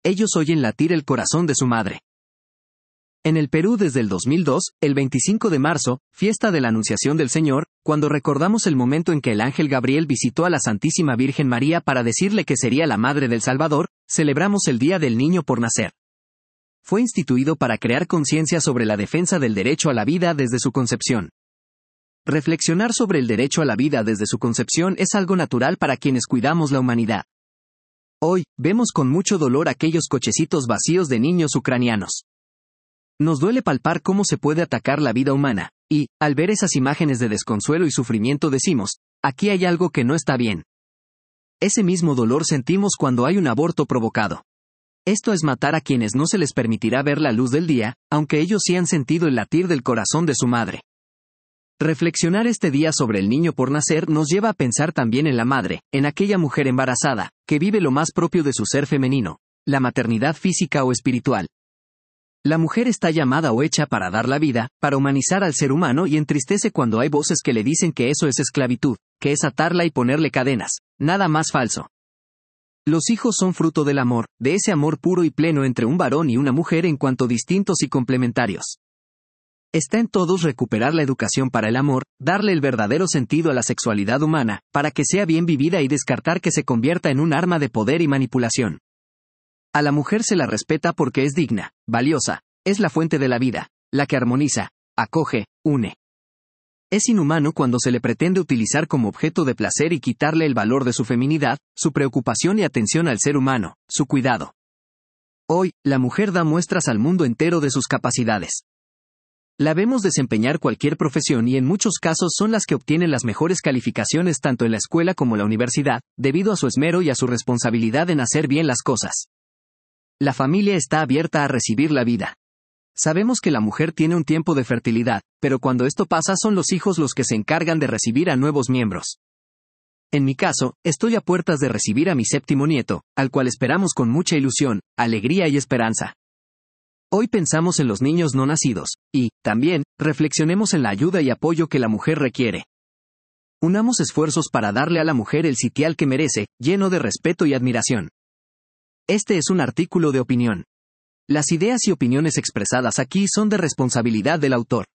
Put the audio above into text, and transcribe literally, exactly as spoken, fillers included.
ellos oyen latir el corazón de su madre. En el Perú desde el dos mil dos, el veinticinco de marzo, fiesta de la Anunciación del Señor, cuando recordamos el momento en que el ángel Gabriel visitó a la Santísima Virgen María para decirle que sería la madre del Salvador, celebramos el Día del Niño por Nacer. Fue instituido para crear conciencia sobre la defensa del derecho a la vida desde su concepción. Reflexionar sobre el derecho a la vida desde su concepción es algo natural para quienes cuidamos la humanidad. Hoy, vemos con mucho dolor aquellos cochecitos vacíos de niños ucranianos. Nos duele palpar cómo se puede atacar la vida humana, y, al ver esas imágenes de desconsuelo y sufrimiento decimos, aquí hay algo que no está bien. Ese mismo dolor sentimos cuando hay un aborto provocado. Esto es matar a quienes no se les permitirá ver la luz del día, aunque ellos sí han sentido el latir del corazón de su madre. Reflexionar este día sobre el niño por nacer nos lleva a pensar también en la madre, en aquella mujer embarazada, que vive lo más propio de su ser femenino, la maternidad física o espiritual. La mujer está llamada o hecha para dar la vida, para humanizar al ser humano y entristece cuando hay voces que le dicen que eso es esclavitud, que es atarla y ponerle cadenas, nada más falso. Los hijos son fruto del amor, de ese amor puro y pleno entre un varón y una mujer en cuanto distintos y complementarios. Está en todos recuperar la educación para el amor, darle el verdadero sentido a la sexualidad humana, para que sea bien vivida y descartar que se convierta en un arma de poder y manipulación. A la mujer se la respeta porque es digna, valiosa, es la fuente de la vida, la que armoniza, acoge, une. Es inhumano cuando se le pretende utilizar como objeto de placer y quitarle el valor de su feminidad, su preocupación y atención al ser humano, su cuidado. Hoy, la mujer da muestras al mundo entero de sus capacidades. La vemos desempeñar cualquier profesión y en muchos casos son las que obtienen las mejores calificaciones tanto en la escuela como la universidad, debido a su esmero y a su responsabilidad en hacer bien las cosas. La familia está abierta a recibir la vida. Sabemos que la mujer tiene un tiempo de fertilidad, pero cuando esto pasa son los hijos los que se encargan de recibir a nuevos miembros. En mi caso, estoy a puertas de recibir a mi séptimo nieto, al cual esperamos con mucha ilusión, alegría y esperanza. Hoy pensamos en los niños no nacidos, y, también, reflexionemos en la ayuda y apoyo que la mujer requiere. Unamos esfuerzos para darle a la mujer el sitial que merece, lleno de respeto y admiración. Este es un artículo de opinión. Las ideas y opiniones expresadas aquí son de responsabilidad del autor.